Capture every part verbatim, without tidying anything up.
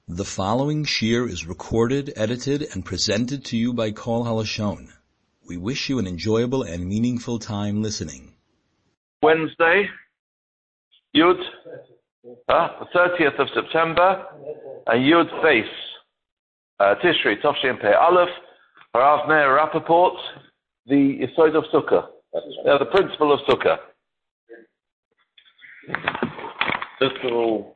The following shir is recorded, edited, and presented to you by Kol Halashon. We wish you an enjoyable and meaningful time listening. Wednesday, Yud, uh, the thirtieth of September, and Yud Face, uh, Tishri, Tofshin Pei Aleph, Harav Meir Rappaport, the Yesod of Sukkah, uh, the principle of Sukkah. First of all,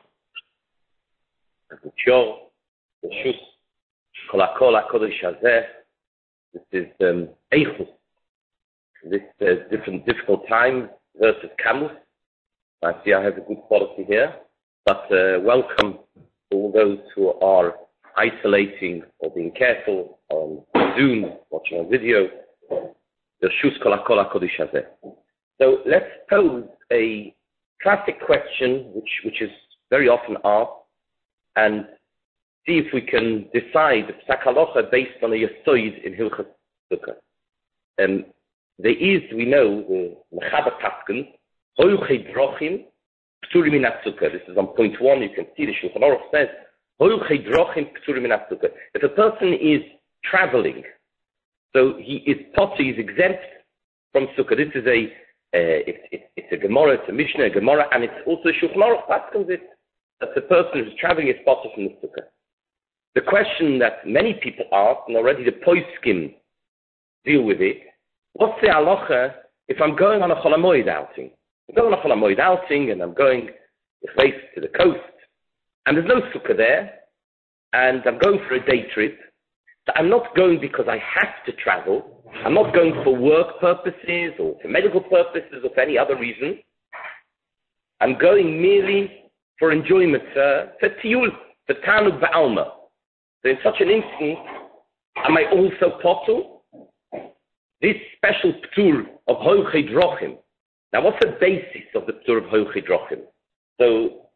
the Shor, the Shus, Kol HaKol HaKodesh Hazeh. This is um, Eichus. This uh, different difficult time versus Camus. I see I have a good quality here. But uh, welcome to all those who are isolating or being careful on Zoom, watching on video. The Shus Kol HaKol HaKodesh Hazeh. So let's pose a classic question, which which is very often asked, and see if we can decide the Psak Halacha based on a Yesoid in Hilchas Sukkah. Um, there is, we know, the Mechaber Paskin, Hoilchei Drochim, Pturim min Sukkah. This is on point one. You can see the Shulchan Aruch says, Hoilchei Drochim, Pturim min Sukkah. If a person is traveling, so he is potter, he is exempt from Sukkah. This is a, uh, it's, it's, it's a Gemara, it's a Mishnah, a Gemara, and it's also Shulchan Aruch Paskin, it that the person who's traveling is potter from the Sukkah. The question that many people ask, and already the Poiskim deal with it, what's the halacha if I'm going on a Chol HaMoed outing? I'm going on a Chol HaMoed outing, and I'm going face to the coast, and there's no Sukkah there, and I'm going for a day trip. So I'm not going because I have to travel. I'm not going for work purposes, or for medical purposes, or for any other reason. I'm going merely for enjoyment, uh, for tiyul, for tanug ba'alma. So in such an instance, am I also potter? This special ptur of hoilchei drochim. Now, what's the basis of the ptur of hoilchei drochim? So,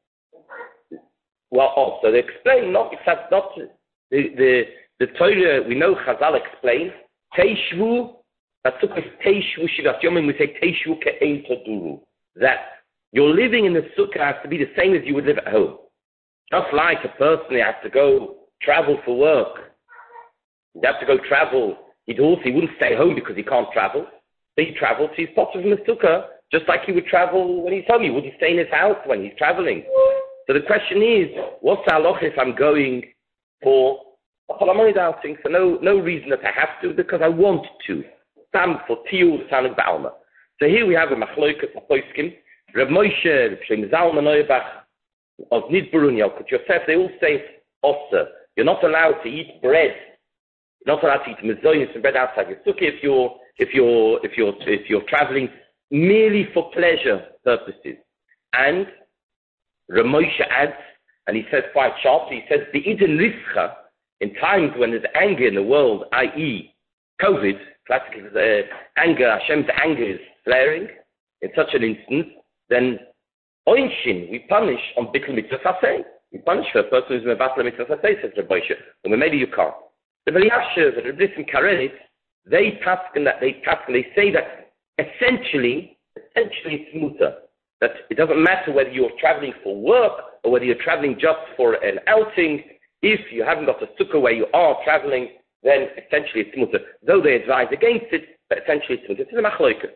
well, also they explain not if that's not the the the Torah. We know Chazal explains teishvu. That took us teishvu shivat yomim. We say teishvu ke'ein toduru. That your living in the sukkah has to be the same as you would live at home. Just like a person who has to go travel for work. He'd have to go travel. He'd also, he wouldn't stay home because he can't travel. So he travels, he's potter from the sukkah, just like he would travel when he's home. He wouldn't stay in his house when he's traveling. So the question is, what's the halacha if I'm going for a Chol HaMoed outing? For no, no reason that I have to, because I want to. Sam for tiyul, tanug ba'alma. So here we have a machloikas, a poiskim. Reb Moshe, Reb Shem Zalman Neubach, of Nidburun, Yalkut Yosef, they all say, Osser, you're not allowed to eat bread. You're not allowed to eat mezoyos and bread outside your sukkah if you're, if you're, if you're, if you're traveling merely for pleasure purposes. And Reb Moshe adds, and he says quite sharply, he says, the Iden Rischa, in times when there's anger in the world, that is, COVID, classic uh, anger, Hashem's anger is flaring, in such an instance, then Oinshin, we punish on Bittul Mitzvah Saseh. We punish for a person who's Mevatel Mitzvah Saseh, says Reb Moshe. Well, maybe you can't. The Beliashev and Reb Nissim Karenitz, they paskin that they paskin, they say that essentially, essentially it's mutter. That it doesn't matter whether you're traveling for work or whether you're traveling just for an outing. If you haven't got a sukkah where you are traveling, then essentially it's mutter. Though they advise against it, but essentially it's mutter. It's a machloikas.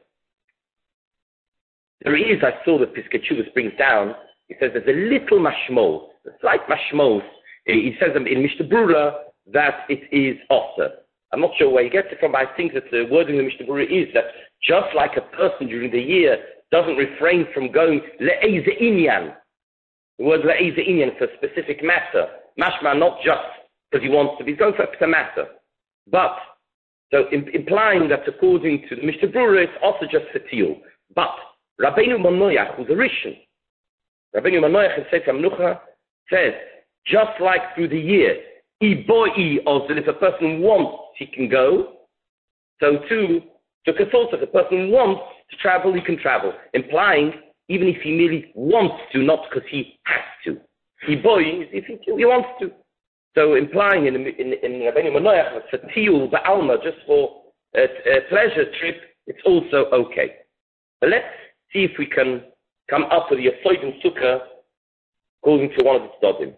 There is, I saw that Piskei Teshuvos brings down, he says there's a little mashmos, a slight mashmos. He says in Mishnah Brura that it is osser. I'm not sure where he gets it from, but I think that the wording of Mishnah Brura is that just like a person during the year doesn't refrain from going le'eze inyan, the word le'eze inyan for a specific matter, mashma not just because he wants to be, he's going for a matter. But, so im- implying that according to the Mishnah Brura, it's also just for tiyul. But, Rabbeinu Manoach, who's a Rishon, Rabbeinu Manoach in Sefer Menucha says, just like through the year, iboi also, if a person wants, he can go. So too, to consult, if a person wants to travel, he can travel, implying even if he merely wants to, not because he has to. Iboi is if he, he wants to. So implying in in, in Rabbeinu Manoach, for tiyul ba'alma, just for a, a pleasure trip, it's also okay. But let's see if we can come up with the Yesod in Sukkah according to one of the Tzodim.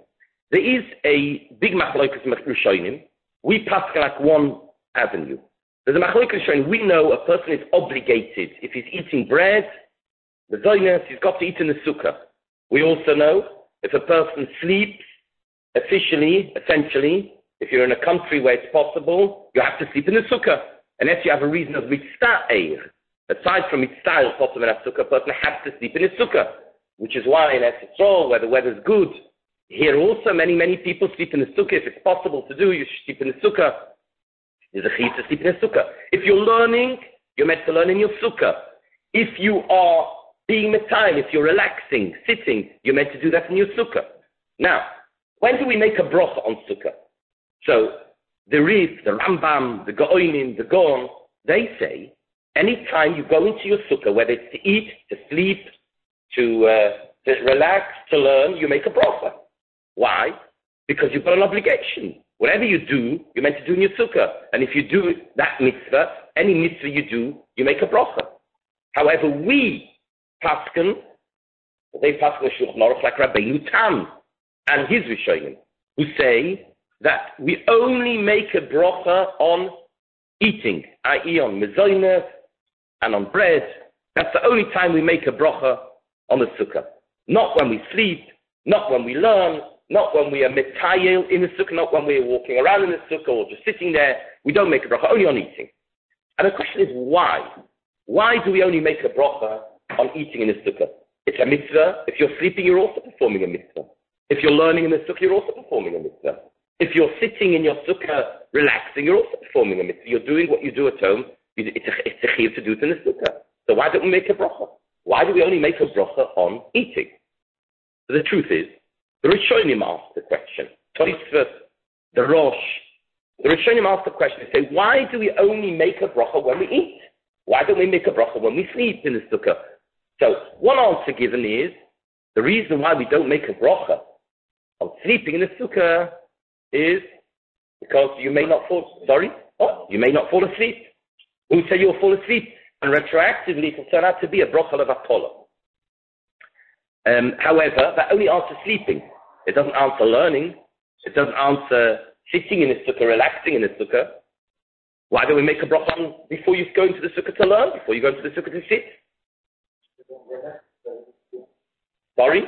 There is a big machlokas Rishonim. We pass like one avenue. There's a machlokas Rishonim. We know a person is obligated, if he's eating bread, the zoynes, he's got to eat in the sukkah. We also know if a person sleeps, officially, essentially, if you're in a country where it's possible, you have to sleep in the sukkah. Unless you have a reason of mitzvah. Aside from mitzvah, possible in a sukkah, a person has to sleep in his sukkah. Which is why in Eretz Yisrael, where the weather's good, here also many, many people sleep in the sukkah. If it's possible to do, you should sleep in the sukkah. There's a chiyuv to sleep in the sukkah. If you're learning, you're meant to learn in your sukkah. If you are being metayil, if you're relaxing, sitting, you're meant to do that in your sukkah. Now, when do we make a bracha on sukkah? So, the Rif, the Rambam, the Gaonim, the Gaon, they say, anytime you go into your sukkah, whether it's to eat, to sleep, to, uh, to relax, to learn, you make a bracha. Why? Because you've got an obligation. Whatever you do, you're meant to do in your sukkah. And if you do that mitzvah, any mitzvah you do, you make a bracha. However, we, Paskin, they Paskin Shulchan Aruch like Rabbeinu Tam and his Rishonim, who say that we only make a bracha on eating, that is on mezonos and on bread. That's the only time we make a bracha on the sukkah. Not when we sleep, not when we learn, not when we are metayil in the sukkah, not when we are walking around in the sukkah or just sitting there. We don't make a bracha, only on eating. And the question is why? Why do we only make a bracha on eating in the sukkah? It's a mitzvah. If you're sleeping, you're also performing a mitzvah. If you're learning in the sukkah, you're also performing a mitzvah. If you're sitting in your sukkah, relaxing, you're also performing a mitzvah. You're doing what you do at home. It's a, it's a chiyuv to do it in the sukkah. So why don't we make a bracha? Why do we only make a bracha on eating? So the truth is, the Rishonim asked the question. Tosfos, the Rosh, the Rishonim asked the question. They say, why do we only make a bracha when we eat? Why don't we make a bracha when we sleep in the sukkah? So one answer given is, the reason why we don't make a bracha on sleeping in the sukkah is because you may not fall, sorry, oh, you may not fall asleep. Who say you'll fall asleep? And retroactively it will turn out to be a bracha of Apollo. Um, however, that only answers sleeping. It doesn't answer learning. It doesn't answer sitting in the sukkah, relaxing in the sukkah. Why don't we make a bracha on before you go into the sukkah to learn, before you go into the sukkah to sit? Sorry?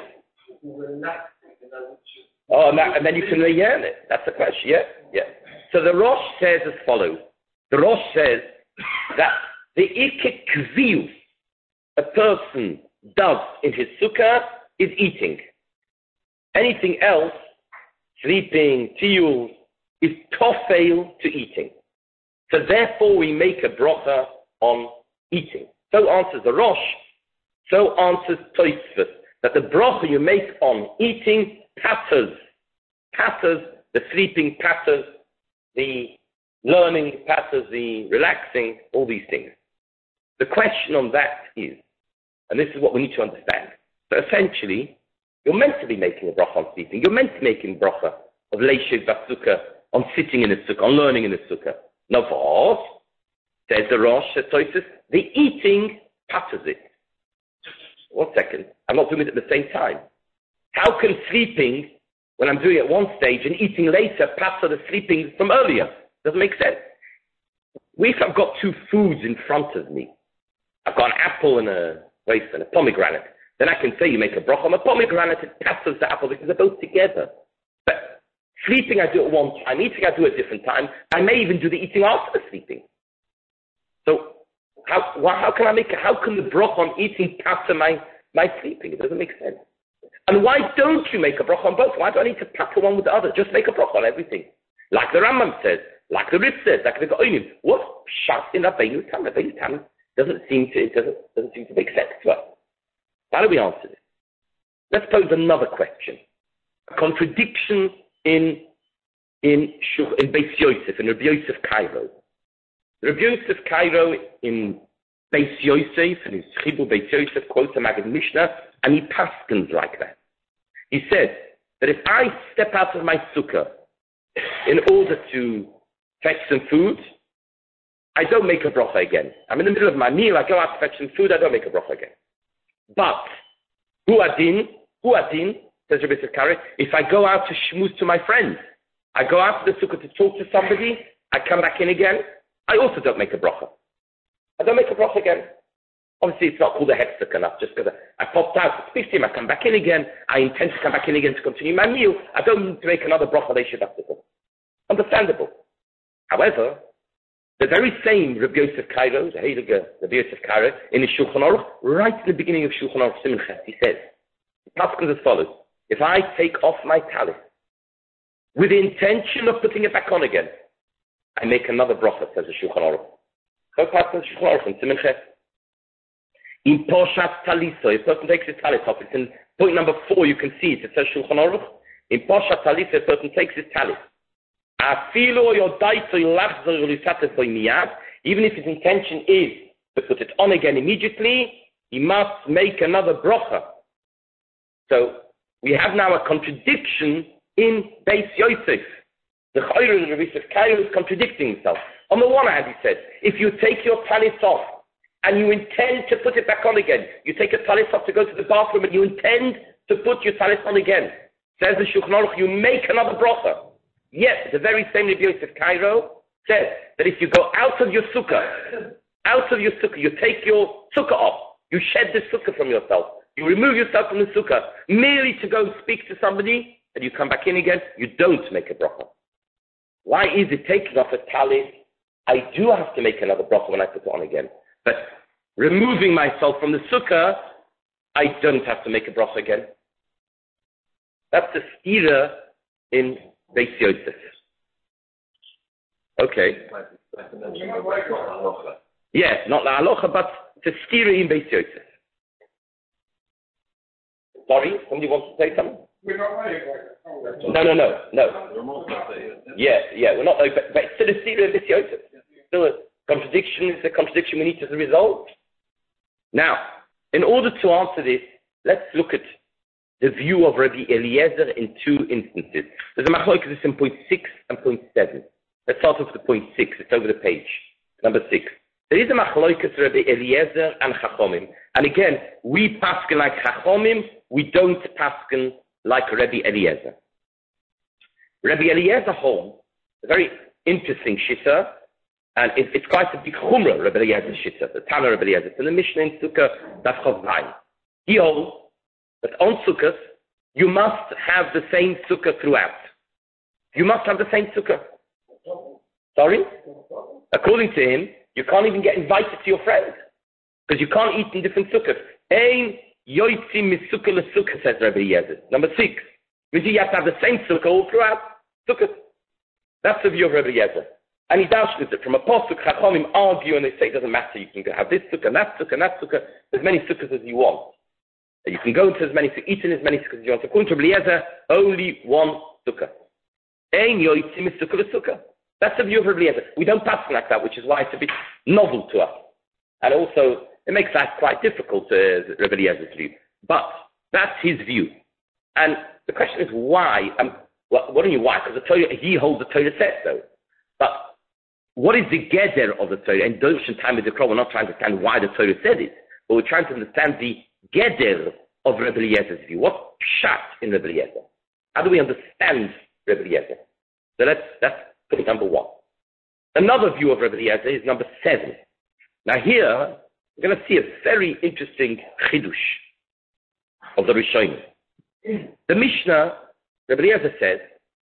Oh, and, that, and then you can learn it. That's the question, yeah? Yeah. So the Rosh says as follows. The Rosh says that the ikek kviyus a person does in his sukkah is eating. Anything else, sleeping, tiyul, is tofel to eating. So therefore we make a bracha on eating. So answers the Rosh, so answers Tosfos, that the bracha you make on eating passes, passes the sleeping, passes the learning, passes the relaxing, all these things. The question on that is, and this is what we need to understand, so essentially, you're meant to be making a bracha on sleeping. You're meant to be making a bracha of leishiv basukkah, on sitting in the sukkah, on learning in the sukkah. Now, what? Says the Rosh, says Tosfos, the eating passes it. One second. I'm not doing it at the same time. How can sleeping, when I'm doing it at one stage, and eating later, pass the sleeping from earlier? Doesn't make sense. If I've got two foods in front of me, I've got an apple and a wafer and a pomegranate, then I can say you make a bracha on a pomegranate, it passes the apple because they're both together. But sleeping I do at one time, eating I do at a different time. I may even do the eating after the sleeping. So how why, how can I make it? How can the bracha on eating pass my, my sleeping? It doesn't make sense. And why don't you make a bracha on both? Why do I need to pack one with the other? Just make a bracha on everything. Like the Rambam says, like the Rif says, like the Gaonim. What? Shut in Rabbeinu Tam. Rabbeinu Tam doesn't seem to, it doesn't, doesn't seem to make sense to us. How do we answer this? Let's pose another question. A contradiction in in in Beis Yosef, in Rabbi Yosef Cairo. Rabbi Yosef Cairo in Beis Yosef, in his Chibur Beis Yosef, quotes a Maggid Mishnah, and he paskins like that. He says that if I step out of my sukkah in order to fetch some food, I don't make a bracha again. I'm in the middle of my meal, I go out to fetch some food, I don't make a bracha again. But, hu adin, hu adin, says Rabbi Yosef Karo, if I go out to shmooze to my friends, I go out to the sukkah to talk to somebody, I come back in again, I also don't make a bracha. I don't make a bracha again. Obviously, it's not called a hexak enough, just because I, I popped out to speak to him, I come back in again, I intend to come back in again to continue my meal, I don't need to make another bracha, they should have to do. Understandable. However, the very same Rabbi Yosef Karo, the Heilige Rabbi Yosef Karo, in the Shulchan Aruch, right in the beginning of Shulchan Aruch Siman Ches, he says, the task is as follows: if I take off my talis with the intention of putting it back on again, I make another bracha, says the Shulchan Aruch. So pasuk in Shulchan Aruch in Siman Ches. In Poshat Taliso, a person takes his talis off. It's in point number four, you can see it. It says Shulchan Aruch. In Poshat Taliso, a person takes his talis. Even if his intention is to put it on again immediately, he must make another bracha. So we have now a contradiction in Beis Yosef. The Chayr of Rabbi Yosef Karo is contradicting himself. On the one hand, he says, if you take your talis off and you intend to put it back on again, you take a talis off to go to the bathroom and you intend to put your talis on again, says the Shulchan Aruch, you make another bracha. Yet, the very same Rabbi Yosef Karo says that if you go out of your sukkah, out of your sukkah, you take your sukkah off, you shed the sukkah from yourself, you remove yourself from the sukkah, merely to go speak to somebody, and you come back in again, you don't make a bracha. Why is it taking off a talis? I do have to make another bracha when I put it on again. But removing myself from the sukkah, I don't have to make a bracha again. That's the stira in Beis Yosef. Okay. Yeah, not la halacha, but it's a stira in Beis Yosef. Sorry, somebody wants to say something? We're not ready. No, no, no, no. Yeah, yeah, we're not, but, but it's still a stira in Beis Yosef. Still a contradiction. It's a contradiction we need to resolve. Now, in order to answer this, let's look at the view of Rabbi Eliezer in two instances. There's a machlokes in point six and point seven. Let's start off with point six. It's over the page. Number six. There is a machlokes Rabbi Eliezer and Chachomim. And again, we pasken like Chachomim. We don't pasken like Rabbi Eliezer. Rabbi Eliezer holds a very interesting shitta, and it, it's quite a big chumrah, Rabbi Eliezer shitta, the Tana Rabbi Eliezer. It's in the Mishnah in Sukkah, Daf Chav Zayin. He holds but on sukkahs, you must have the same sukkah throughout. You must have the same sukkah. Sorry? According to him, you can't even get invited to your friends. Because you can't eat in different sukkahs. Ein yoitzi misukkah l'sukkah, says Rabbi Eliezer. Number six. Means you have to have the same sukkah all throughout sukkahs. That's the view of Rabbi Eliezer. And he dashes it from a pasuk, Chachomim argue, and they say it doesn't matter. You can have this sukkah, and that sukkah, and that sukkah, as many sukkahs as you want. You can go into as many, eat in as many sukkahs as you want. According to Rabbi Eliezer, only one sukkah. Ein yoitzi misukkah l'sukkah. That's the view of Rabbi Eliezer. We don't pass like that, which is why it's a bit novel to us. And also, it makes life quite difficult, uh, Rabbi Eliezer's view. But that's his view. And the question is why? Um, what, what do you why? Because the Torah, he holds the Torah says so. But what is the geder of the Torah? And Dosh and time with the Crow, we're not trying to understand why the Torah said it, but we're trying to understand the geder of Rabbi Eliezer's view. What's pshat in Rabbi Eliezer? How do we understand Rabbi Eliezer? So that's, that's point number one. Another view of Rabbi Eliezer is number seven. Now here, we're going to see a very interesting chidush of the Rishonim. The Mishnah, Rabbi Eliezer says,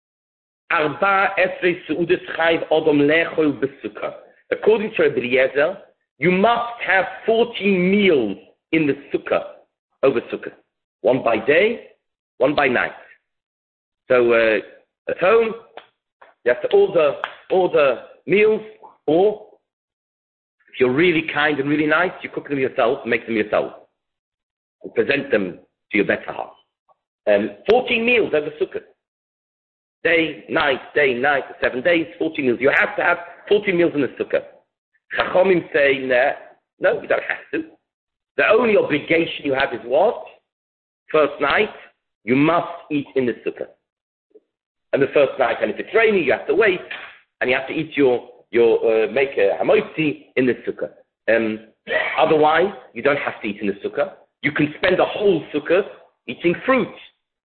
Arba esrei seudas chayv odom lechol besukah. According to Rabbi Eliezer, you must have fourteen meals in the sukkah, over sukkah. One by day, one by night. So uh, at home, you have to order, order meals, or if you're really kind and really nice, you cook them yourself, make them yourself, and present them to your better half. Um, fourteen meals over sukkah. Day, night, day, night, seven days, fourteen meals. You have to have fourteen meals in the sukkah. Chachomim say, no, no, you don't have to. The only obligation you have is what? First night, you must eat in the sukkah. And the first night, and if it's raining, you have to wait, and you have to eat your, your uh, make a hamotzi in the sukkah. Um, otherwise, you don't have to eat in the sukkah. You can spend the whole sukkah eating fruit.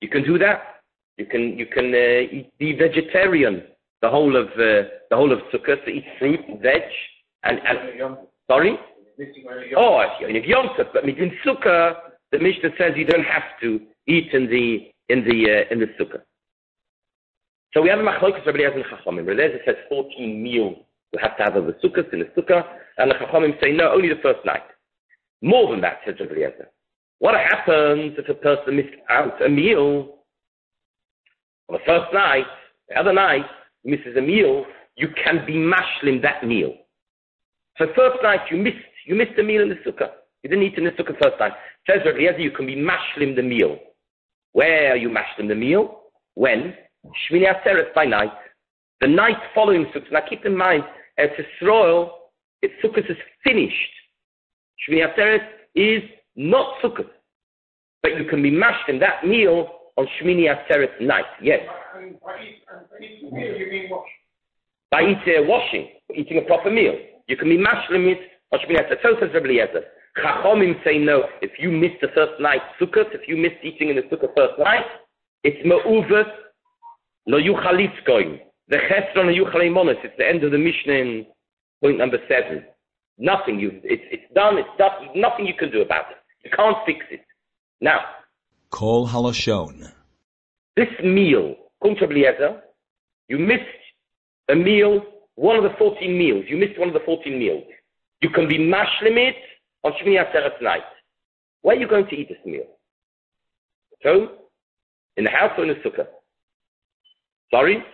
You can do that. You can you can uh, eat, be vegetarian the whole of uh, the whole of Sukkot, to eat fruit, veg, and, and sorry. Oh, in Yom Tov, but in Sukkah, the Mishnah says you don't have to eat in the in the uh, in the Sukkah. So we have a Machlokes Rabbi Eliezer and Chachamim. Rabbi Eliezer says fourteen meals you have to have of the Sukkah in the Sukkah, and the Chachamim say no, only the first night. More than that, says Rabbi Eliezer. What happens if a person missed out a meal on the first night, the other night misses a meal? You can be mashlim that meal. So first night you missed you missed a meal in the Sukkah. You didn't eat in the Sukkah first night. Says Rabbi Eliezer, you can be mashlim the meal. Where are you mashlim the meal? When? Shmini Atzeres by night. The night following Sukkot. Now keep in mind, Eretz Yisrael, its Sukkot is finished. Shmini Atzeres is not Sukkot. But you can be mashlim that meal on Shmini Atzeres night. Yes. By eating meal, you mean what? By eating, washing, eating a proper meal. You can be mashlim it on Shmini Atzeres. So says Rabbi Eliezer. Chachomim say no. If you missed the first night Sukkot, if you missed eating in the Sukkah first night, it's me'uvet lo yuchalitz going. The chesron lo yuchaleimonis. It's the end of the Mishnah in point number seven. Nothing. You, it's it's done. It's done. Nothing you can do about it. You can't fix it. Now, Kol Halashon. This meal, according to Rabbi Eliezer, you missed a meal, one of the fourteen meals. You missed one of the fourteen meals. You can be mashlim it on Shmini Atzeres night. Where are you going to eat this meal? At home? In the house or in the sukkah? Sorry?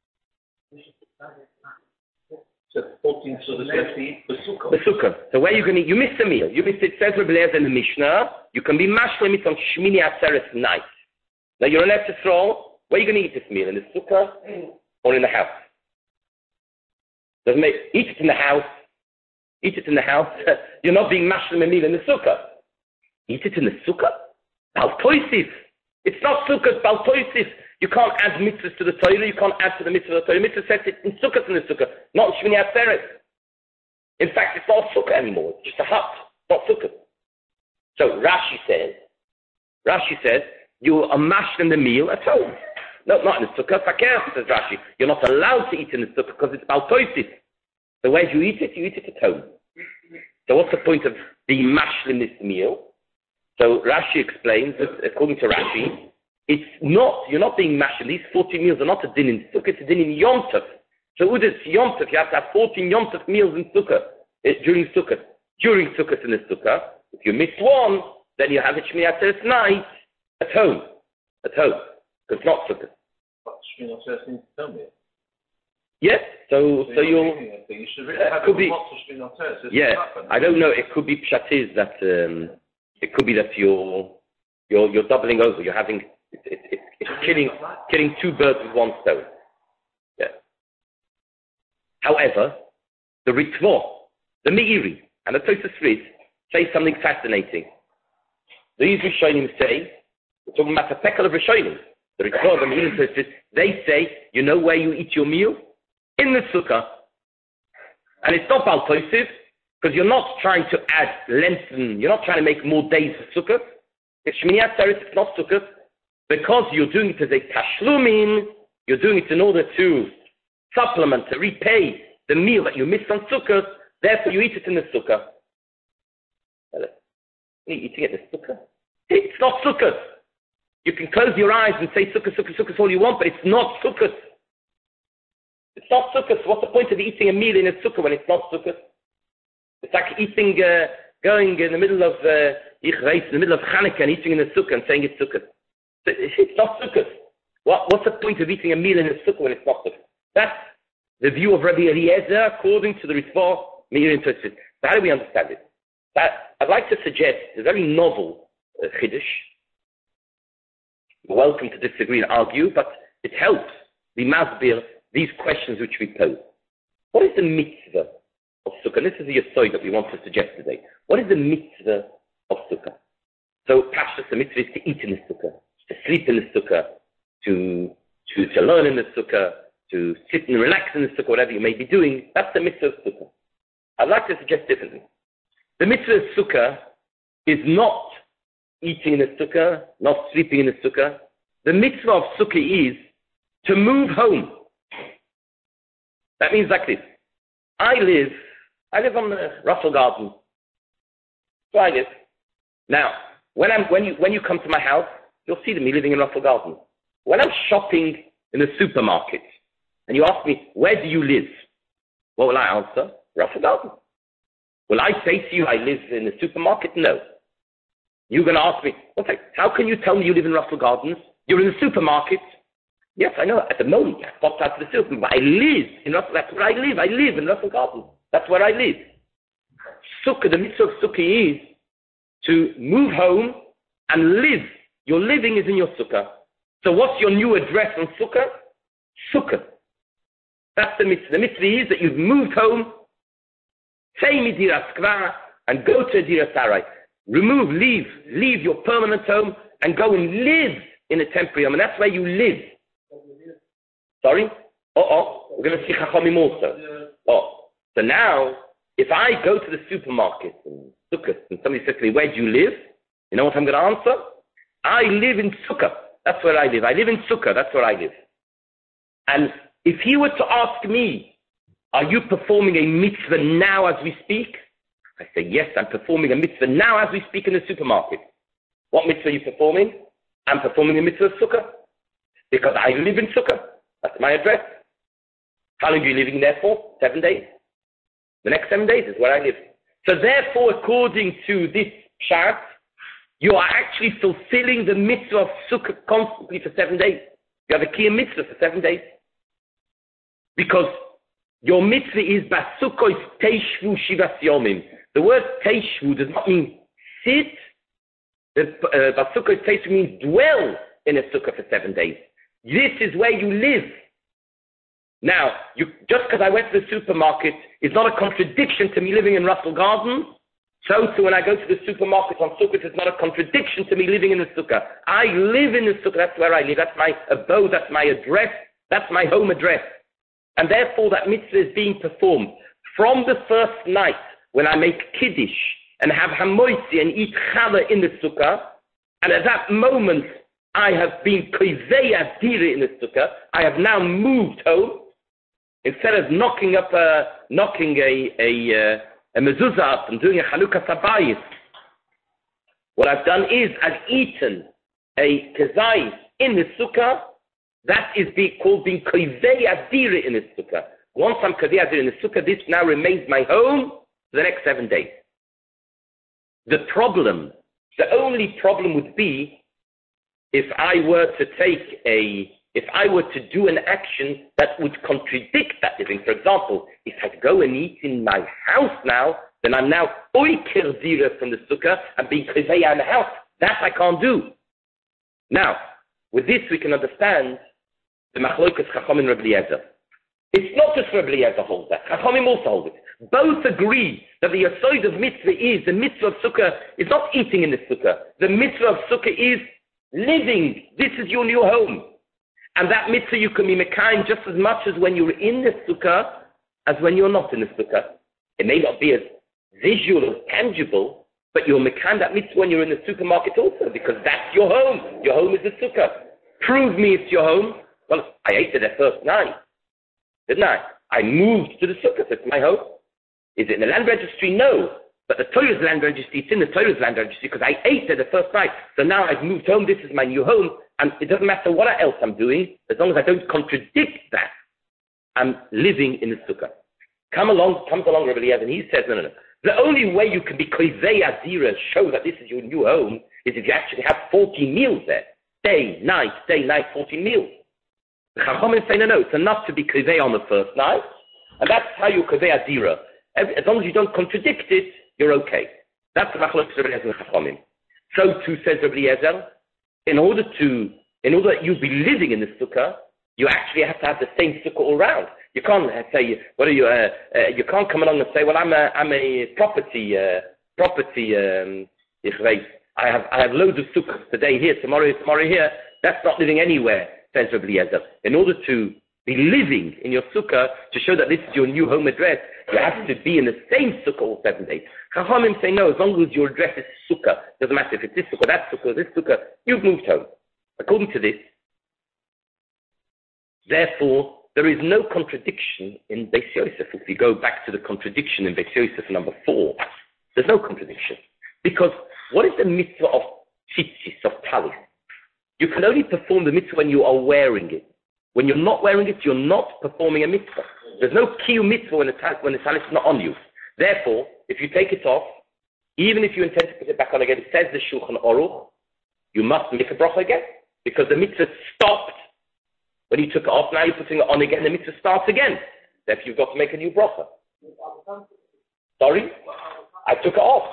So fourteen, so the the sukkah. The sukkah. So where are you going to eat? You missed a meal. You missed it, says Rabbi Eliezer in the Mishnah. You can be mashlim it on Shmini Atzeres night. Now you're an Eretz Yisrael. Where are you going to eat this meal? In the sukkah or in the house? Doesn't make, eat it in the house. Eat it in the house. You're not being mashlim a meal in the sukkah. Eat it in the sukkah? Baltoisif. It's not sukkah, it's baltoisif. You can't add mitzvahs to the Torah. You can't add to the mitzvah of the Torah. Mitzvah says it in sukkah in the sukkah, not in Shmini Atzeres. In fact, it's not sukkah anymore. It's just a hut, not sukkah. So Rashi says, Rashi says, you are mashlim the meal at home. No, not in the sukkah. Fakir, says Rashi. You're not allowed to eat in the sukkah because it's baltoisif. So where do you eat it? You eat it at home. So what's the point of being mashlim this meal? So Rashi explains that according to Rashi, it's not, you're not being mashlim. These fourteen meals are not a din in sukkah, it's a din in Yom Tov. So Udas Yom Tov, you have to have fourteen Yom Tov meals in sukkah, uh, during sukkah. During sukkah in the sukkah, if you miss one, then you have it Shmini Atzeres night at home. At home. Because it's not sukkah. But Shmini Atzeres needs to tell me. Yes, so so, so you'll. It, you should really have could be. Atzeres. Yeah, I don't know. It could be pshat that um, it could be that you're you're you're doubling over. You're having it's it, it, it's killing killing two birds with one stone. Yeah. However, the Ritva, the Meiri, and the Tosfos Rid say something fascinating. These Rishonim say we're talking about a pekel of Rishonim. The Ritva, the Meiri, Tosfos, they say you know where you eat your meal. In the sukkah, and it's not baltoisiv, because you're not trying to add lengthen, you're not trying to make more days of sukkah. It's Shmini Atzeres, it's not sukkah, because you're doing it as a tashlumin, you're doing it in order to supplement, to repay the meal that you missed on sukkah, therefore you eat it in the sukkah. You're eating it in the sukkah? It's not sukkah. You can close your eyes and say sukkah, sukkah, sukkah, all you want, but it's not sukkah. It's not sukkah. So what's the point of eating a meal in a sukkah when it's not sukkah? It's like eating, uh, going in the middle of uh, in the middle of Chanukah and eating in a sukkah and saying it's sukkah. It's not sukkah. What, what's the point of eating a meal in a sukkah when it's not sukkah? That's the view of Rabbi Eliezer according to the Ritva, Meir and Tosfos. So how do we understand it? That I'd like to suggest a very novel uh, chiddush. You're welcome to disagree and argue, but it helps the masbir these questions which we pose. What is the mitzvah of sukkah? And this is the yesod that we want to suggest today. What is the mitzvah of sukkah? So, pashtus, the mitzvah is to eat in the sukkah, to sleep in the sukkah, to, to, to learn in the sukkah, to sit and relax in the sukkah, whatever you may be doing. That's the mitzvah of sukkah. I'd like to suggest differently. The mitzvah of sukkah is not eating in the sukkah, not sleeping in the sukkah. the mitzvah of sukkah is to move home. That means like this. I live, I live on the Russell Garden. So I live. Now, when I'm, when you, when you come to my house, you'll see me living in Russell Garden. When I'm shopping in the supermarket, and you ask me, where do you live? What will I answer? Russell Garden. Will I say to you, I live in the supermarket? No. You're going to ask me, okay, how can you tell me you live in Russell Gardens? You're in the supermarket. Yes, I know. At the moment, I popped out to the supermarket, but I live in Russell. That's where I live. I live in Russell Gardens. That's where I live. Sukkah, the mitzvah of sukkah is to move home and live. Your living is in your sukkah. So what's your new address on sukkah? Sukkah. That's the mitzvah. The mitzvah is that you've moved home, say midira skva, and go to Dira Sarai. Remove, leave, leave your permanent home and go and live in a temporary home. And that's where you live. Sorry? Oh, oh, we're going to see Chachamim also. Oh, so now, if I go to the supermarket in Sukkot and somebody says to me, where do you live? You know what I'm going to answer? I live in Sukkah. That's where I live. I live in Sukkah. That's where I live. And if he were to ask me, are you performing a mitzvah now as we speak? I say, yes, I'm performing a mitzvah now as we speak in the supermarket. What mitzvah are you performing? I'm performing a mitzvah of Sukkah. Because I live in Sukkah. That's my address. How long are you living there for? Seven days. The next seven days is where I live. So therefore, according to this chart, you are actually fulfilling the mitzvah of Sukkah constantly for seven days. You have a key mitzvah for seven days. Because your mitzvah is Basukos Teishvu Shivas Yomim. The word Teishvu does not mean sit. The uh, Basukos Teishvu means dwell in a sukkah for seven days. This is where you live. Now, you, just because I went to the supermarket is not a contradiction to me living in Russell Garden. So too, when I go to the supermarket on Sukkot, it's not a contradiction to me living in the sukkah. I live in the sukkah. That's where I live. That's my abode. That's my address. That's my home address. And therefore, that mitzvah is being performed from the first night when I make kiddush and have hamoitzi and eat challah in the sukkah. And at that moment, I have been koizei adira in the sukkah. I have now moved home. Instead of knocking up a, knocking a, a, a mezuzah up and doing a Chanukah Sabayis, what I've done is I've eaten a kezai in the sukkah. That is be called being koizei adira in the sukkah. Once I'm koizei adira in the sukkah, this now remains my home for the next seven days. The problem, the only problem would be if I were to take a, if I were to do an action that would contradict that living. For example, if I go and eat in my house now, then I'm now oiker dira from the sukkah and being koizei in the house. That I can't do. Now, with this we can understand the machlokas Chacham and Rabbi Eliezer. It's not just Rabbi Eliezer holds that. Chachamim also hold it. Both agree that the yesod of mitzvah is, the mitzvah of sukkah is not eating in the sukkah. The mitzvah of sukkah is living. This is your new home. And that mitzvah you can be mekayim just as much as when you're in the sukkah as when you're not in the sukkah. It may not be as visual or tangible, but you're mekayim that mitzvah when you're in the supermarket also, because that's your home. Your home is the sukkah. Prove me it's your home. Well, I ate it the first night, didn't I? I moved to the sukkah, so it's my home. Is it in the land registry? No. But the Torah's land registry, it's in the Torah's land registry because I ate it the first night. So now I've moved home, this is my new home, and it doesn't matter what else I'm doing, as long as I don't contradict that, I'm living in the sukkah. Come along, comes along Rabbi Eliezer, and he says, no, no, no. The only way you can be koizei adira, show that this is your new home, is if you actually have fourteen meals there. Day, night, day, night, fourteen meals. The Chachamim say, no, no, it's enough to be koizei on the first night, and that's how you koizei adira. As long as you don't contradict it, you're okay. That's the machlokes Rabbi Eliezer and Chachamim. So too says Rabbi Eliezer, in order to, in order that you be living in the sukkah, you actually have to have the same sukkah all around. You can't say, what are you? Uh, uh, you can't come along and say, well, I'm a, I'm a property, uh, property. Um, I have, I have loads of sukkahs today here, tomorrow here, tomorrow here. That's not living anywhere, says Rabbi Eliezer. In order to be living in your sukkah, to show that this is your new home address, you have to be in the same sukkah all seven days. Chachamim say no, as long as your address is sukkah, doesn't matter if it's this sukkah, that sukkah, this sukkah, you've moved home. According to this, Therefore, there is no contradiction in Beis Yosef. If you go back to the contradiction in Beis Yosef number four, there's no contradiction. Because what is the mitzvah of tzitzis, of talis? You can only perform the mitzvah when you are wearing it. When you're not wearing it, you're not performing a mitzvah. There's no kiyum mitzvah when the, when the talis is not on you. Therefore, if you take it off, even if you intend to put it back on again, it says the Shulchan Aruch, you must make a bracha again. Because the mitzvah stopped when you took it off. Now you're putting it on again, the mitzvah starts again. Therefore, you've got to make a new bracha. Sorry? I took it off.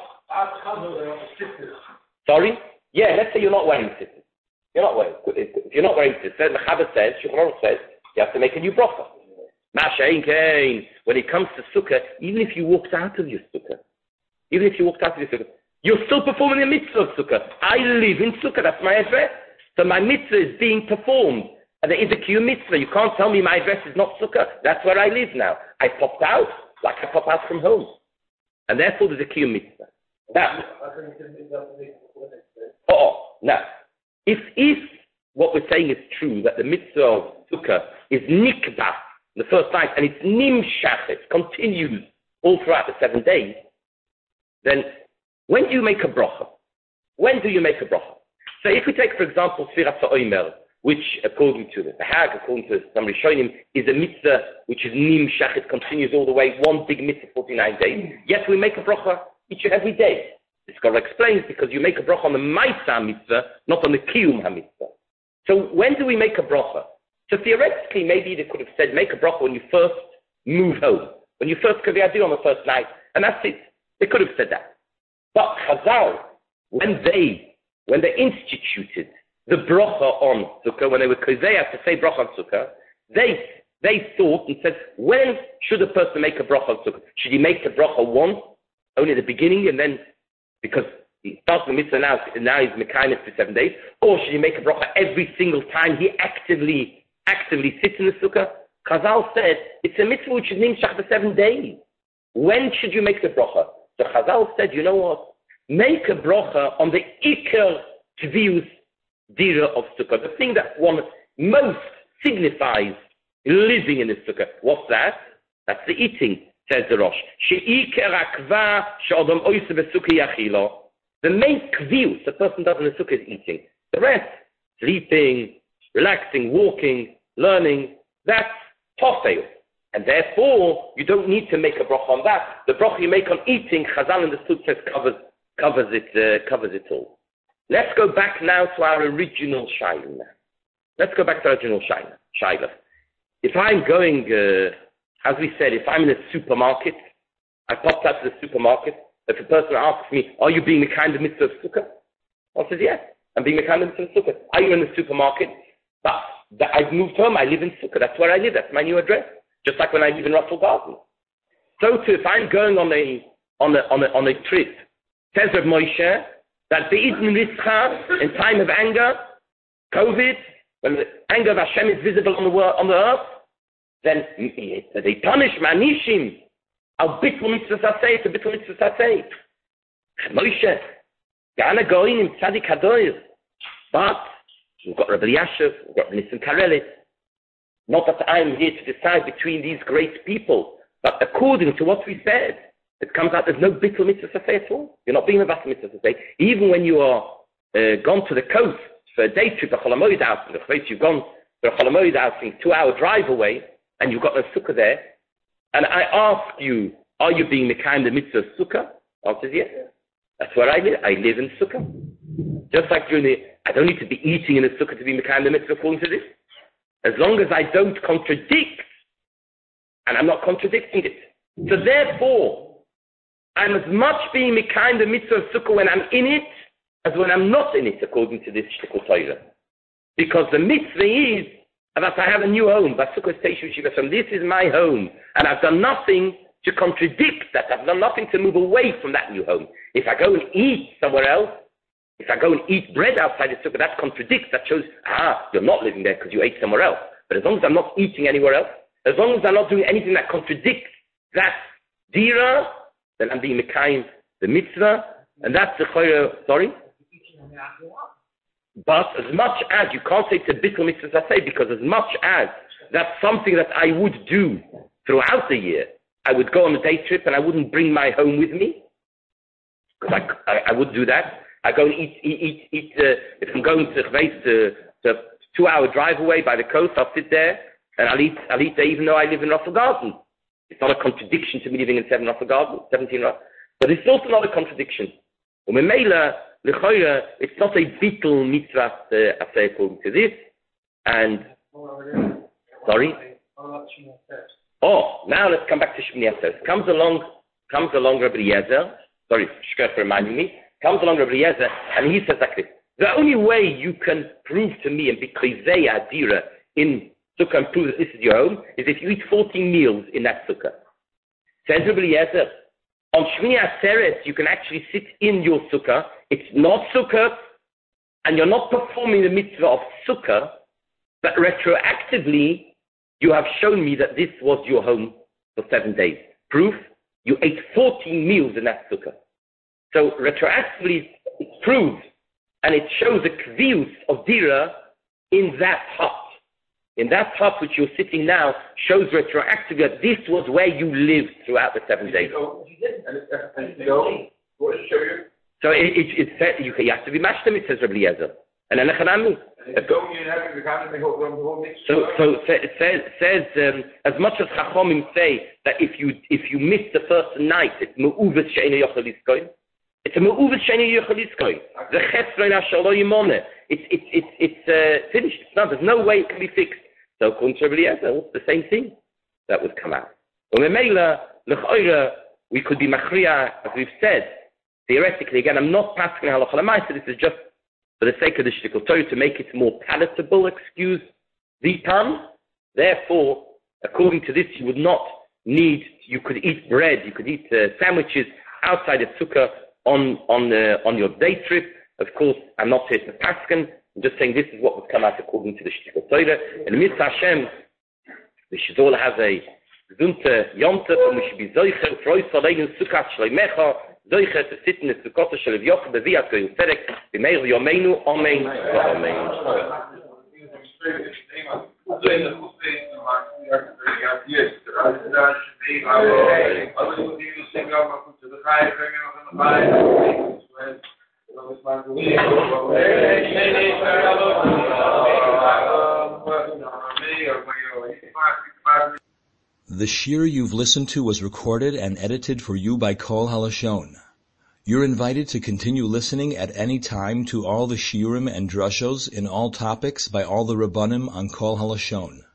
Sorry? Yeah, let's say you're not wearing tzitzis. You're not wearing If you're not wearing tzitzis, the Chabad says, Shulchan Aruch says, you have to make a new bracha. Mashain Kain. When it comes to sukkah, even if you walked out of your sukkah, even if you walked out of your sukkah, you're still performing the mitzvah of sukkah. I live in sukkah, that's my address. So my mitzvah is being performed. And there is a kiyum mitzvah. You can't tell me my address is not sukkah. That's where I live now. I popped out like I pop out from home. And therefore there's a kiyum mitzvah. Now, oh, now, if, if what we're saying is true, that the mitzvah of sukkah is nikbah, the first night, and it's nimshach, it continues all throughout the seven days, then when do you make a bracha? When do you make a bracha? So if we take, for example, Sfiras HaOmer, which according to the Hag, according to some Rishonim, is a mitzvah which is nimshach, it continues all the way, one big mitzvah, forty-nine days, yet we make a bracha each and every day. This Gemara explains because you make a bracha on the Ma'aseh mitzvah, not on the Kiyum HaMitzvah. So when do we make a bracha? So theoretically, maybe they could have said, make a bracha when you first move home, when you first come here on the first night, and that's it. They could have said that. But Chazal, when they, when they instituted the bracha on sukkah, when they were kozeiah to say bracha on sukkah, they, they thought and said, when should a person make a bracha on sukkah? Should he make the bracha once, only at the beginning, and then, because he starts the mitzvah now, now he's mekayim for seven days, or should he make a bracha every single time he actively actively sits in the sukkah? Chazal said, it's a mitzvah which is nimshach for seven days. When should you make the bracha? So Chazal said, you know what? Make a bracha on the ikar tvius dira of sukkah, the thing that one most signifies living in the sukkah. What's that? That's the eating, says the Rosh. She'ikar akva she'odom oise besukkah yachilo. The main kvius a person does in the sukkah is eating. The rest, sleeping, relaxing, walking, learning, that's tofel. And therefore, you don't need to make a bracha on that. The bracha you make on eating, Chazal in the Sud says covers, covers, it, uh, covers it all. Let's go back now to our original Shaila. Let's go back to our original Shaila. Shaila. If I'm going, uh, as we said, if I'm in a supermarket, I popped out to the supermarket, if a person asks me, are you being the kind of mitzvah of sukkah? I says, yes, I'm being the kind of mitzvah of sukkah. Are you in the supermarket? But I've moved home, I live in sukkah, that's where I live, that's my new address. Just like when I live in Russell Garden. So too, if I'm going on a on a on a on a trip, says Rav Moshe that be'idn rischa in time of anger, COVID, when the anger of Hashem is visible on the world, on the earth, then they punish manishim al bittul mitzvah saseh to bittul mitzvah saseh. Moshe, gana goin im tzadik hadoir, but we've got Rabbi Yashiv, we've got Nissim Kareli. Not that I'm here to decide between these great people, but according to what we said, it comes out there's no bittul mitzvah saseh at all. You're not being a battle mitzvah saseh. Even when you are uh, gone to the coast for a day trip, a Chol HaMoed outing, the place you've gone for a Chol HaMoed outing, two-hour drive away, and you've got no sukkah there, and I ask you, are you being the kind of mitzvah sukkah? Answer is yes. That's where I live. I live in sukkah. Just like during the, I don't need to be eating in a sukkah to be the kind of mitzvah according to this. As long as I don't contradict, and I'm not contradicting it. So therefore, I'm as much being the kind of mitzvah of sukkah when I'm in it, as when I'm not in it, according to this shtickle Torah. Because the mitzvah is that I have a new home, Basukah Station Shiva, and this is my home, and I've done nothing to contradict that. I've done nothing to move away from that new home. If I go and eat somewhere else, if I go and eat bread outside the sukkah, that contradicts, that shows, ah, you're not living there because you ate somewhere else. But as long as I'm not eating anywhere else, as long as I'm not doing anything that contradicts that dira, then I'm being mekayim the mitzvah, and that's the chayra, sorry? But as much as, you can't say it's a bittul mitzvah saseh, because as much as that's something that I would do throughout the year. I would go on a day trip and I wouldn't bring my home with me. Because I, I, I would do that. I go and eat, eat, eat, eat uh, if I'm going to, to, to a two-hour drive away by the coast, I'll sit there and I'll eat, I'll eat there even though I live in Russell Garden. It's not a contradiction to me living in seven Russell Garden, seventeen Russell. But it's also not a contradiction. It's not a beetle mitzvah uh, according to this. And, sorry? Oh, now let's come back to Shmini Atzeres. Comes along, comes along Rabbi Eliezer, sorry, Shker for reminding me, comes along Rabbi Eliezer, and he says like this, the only way you can prove to me and be klizei adira in sukkah and prove that this is your home is if you eat fourteen meals in that sukkah. Says Rabbi Eliezer, on Shmini Atzeres, you can actually sit in your sukkah. It's not sukkah, and you're not performing the mitzvah of sukkah, but retroactively, you have shown me that this was your home for seven days. Proof, you ate fourteen meals in that sukkah. So retroactively, it proves, and it shows the kvius of dira in that hut. In that hut which you're sitting now, shows retroactively that this was where you lived throughout the seven days. So it, it, it said, you, you have to be mashtem, it says Rabbi Eliezer. And then so, so it says, says um, as much as Chachomim say that if you if you miss the first night, it's me'uves she'eino yochel liskoin. It's a me'uves she'eino yochel liskoin. The chesron ashalo yimone. It's it's it's it's uh, finished. It's not. There's no way it can be fixed. So according to Rabbi Eliezer, it's the same thing that would come out. We could be machriya, as we've said. Theoretically, again, I'm not passing halacha l'maisa. This is just for the sake of the shtickle Torah, to make it more palatable, excuse the term. Therefore, according to this, you would not need, you could eat bread, you could eat uh, sandwiches outside the sukkah on on uh, on your day trip. Of course, I'm not here to paskin. I'm just saying this is what would come out according to the shtickle Torah. And Mitzvah Hashem, we should all have a zunte yonte, and we should be zoicher, froi solein sukkah shleimecha, zoicher to sit in the sukkot shel Yoch beviat goyim tzedek b'meir yomeinu amen v'amen. The shir you've listened to was recorded and edited for you by Kol Halashon. You're invited to continue listening at any time to all the shiurim and drushos in all topics by all the Rabbanim on Kol Halashon.